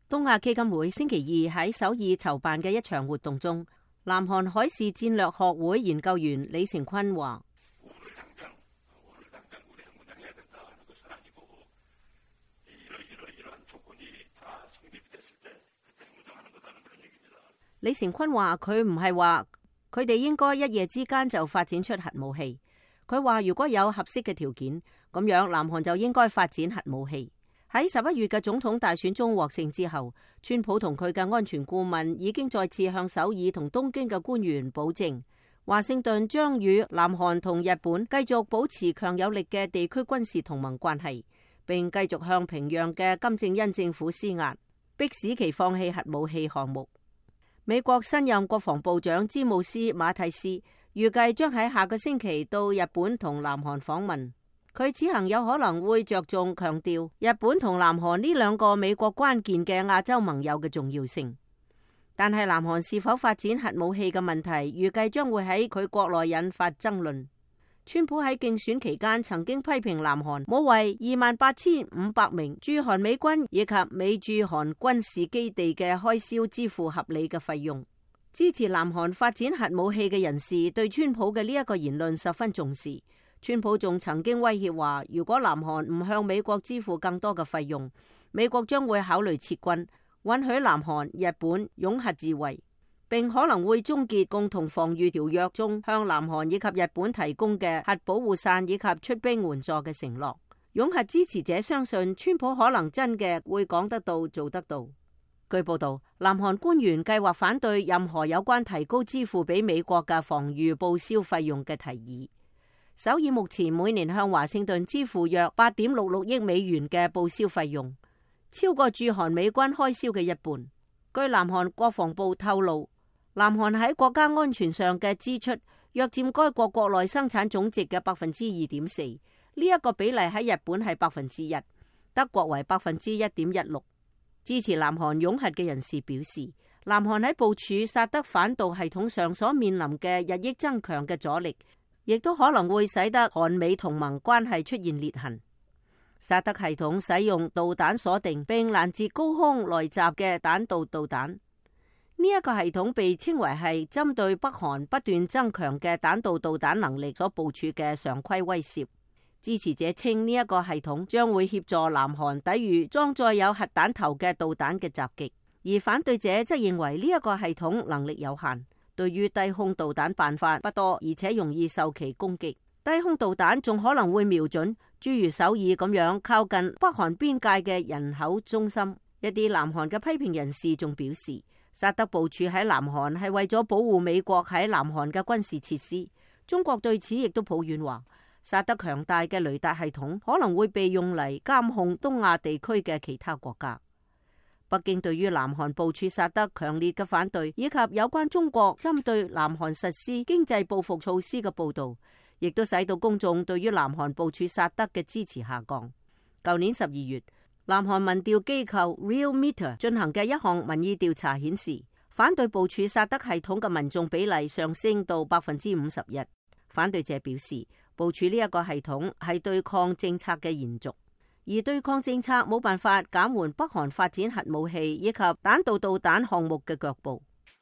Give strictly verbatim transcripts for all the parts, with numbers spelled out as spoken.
東亞基金會星期二喺首爾籌辦嘅一場活動中，南韓海事戰略學會研究員李成坤話：李成坤話佢唔係話佢哋應該一夜之間就發展出核武器。佢話如果有合適嘅條件，咁樣南韓就應該發展核武器。喺十一月嘅總統大選中獲勝之後，川普同佢嘅安全顧問已經再次向首爾同東京嘅官員保證，華盛頓將與南韓同日本繼續保持強有力嘅地區軍事同盟關係，並繼續向平壤嘅金正恩政府施壓，迫使其放棄核武器項目。美國新任國防部長詹姆斯馬蒂斯預計將喺下個星期到日本同南韓訪問。佢此行有可能會着重強調日本同南韓呢兩個美國關鍵嘅亞洲盟友嘅重要性。但係南韓是否發展核武器嘅問題，預計將會喺佢國內引發爭論。川普喺競選期間曾經批評南韓冇為二萬八千五百名駐韓美軍以及美駐韓軍事基地嘅開銷支付合理嘅費用。支持南韓發展核武器嘅人士對川普嘅呢一個言論十分重視。川普仲曾經威脅話，如果南韓唔向美國支付更多嘅費用，美國將會考慮撤軍，允許南韓、日本擁核自衛，並可能會終結共同防禦條約中向南韓以及日本提供嘅核保護傘以及出兵援助嘅承諾。擁核支持者相信川普可能真嘅會講得到做得到。據報道，南韓官員計劃反對任何有關提高支付俾美國嘅防禦報銷費用嘅提議。首爾目前每年向華盛頓支付約八點六六億美元嘅報銷費用，超過駐韓美軍開銷嘅一半。據南韓國防部透露，南韓喺國家安全上嘅支出約佔該國國內生產總值嘅百分之二點四，呢一個比例喺日本係百分之一，德國為百分之一點一六。支持南韓擁核嘅人士表示，南韓喺部署薩德反導系統上所面臨嘅日益增強嘅阻力，亦都可能會使得韓美同盟關係出現裂痕。薩德系統使用導彈鎖定並攔截高空來襲嘅彈道導彈，呢、這、一個系統被稱為係針對北韓不斷增強嘅彈道導彈能力所部署嘅常規威懾。支持者稱呢一個系統將會協助南韓抵禦裝載有核彈頭嘅導彈嘅襲擊，而反對者則認為呢一個系統能力有限，對於低空導彈辦法不多，而且容易受其攻擊。低空導彈仲可能會瞄準諸如首爾咁樣靠近北韓邊界嘅人口中心。一啲南韓嘅批評人士仲表示，薩德部署喺南韓係為咗保護美國喺南韓嘅軍事設施。中國對此亦都抱怨話，薩德強大嘅雷達系統可能會被用嚟監控東亞地區嘅其他國家。北京對於南韓部署薩德強烈嘅反對，以及有關中國針對南韓實施經濟報復措施嘅報道，亦都使到公眾對於南韓部署薩德嘅支持下降。舊年十二月，南韓民調機構 Real Meter 進行嘅一項民意調查顯示，反對部署薩德系統嘅民眾比例上升到百分之五十一。反對者表示，部署呢一個系統係對抗政策嘅延續。而對抗政策冇辦法減緩北韓發展核武器以及彈道導彈項目嘅腳步。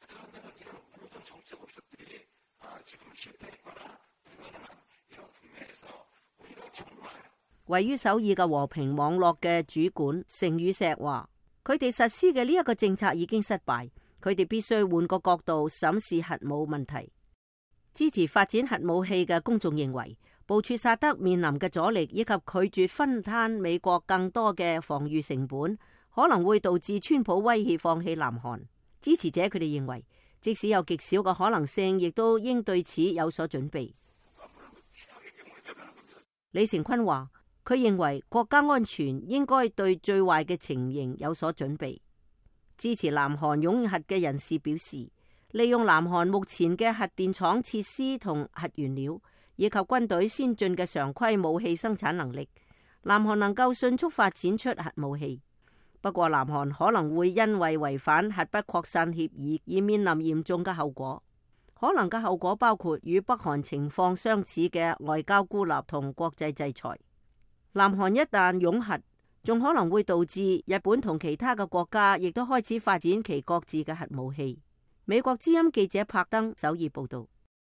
位於首爾嘅和平網絡嘅主管成宇碩話，佢哋實施嘅呢一個政策已經失敗，佢哋必須換個角度審視核武問題。支持發展核武器嘅公眾認為，部署薩德面臨嘅阻力以及拒絕分攤美國更多嘅防禦成本，可能會導致川普威脅放棄南韓。支持者佢哋認為，即使有極少嘅可能性，亦都應對此有所準備。李成坤話，佢認為國家安全應該對最壞嘅情形有所準備。支持南韓擁核嘅人士表示，利用南韓目前嘅核電廠設施同核原料，以及軍隊先進嘅常規武器生產能力，南韓能夠迅速發展出核武器。不過，南韓可能會因為違反核不擴散協議而面臨嚴重嘅後果。可能嘅後果包括與北韓情況相似嘅外交孤立同國際制裁。南韓一旦擁核， 仲可能會導致日本同其他嘅國家亦都開始發展其各自嘅核武器。美國之音記者柏登首爾報道。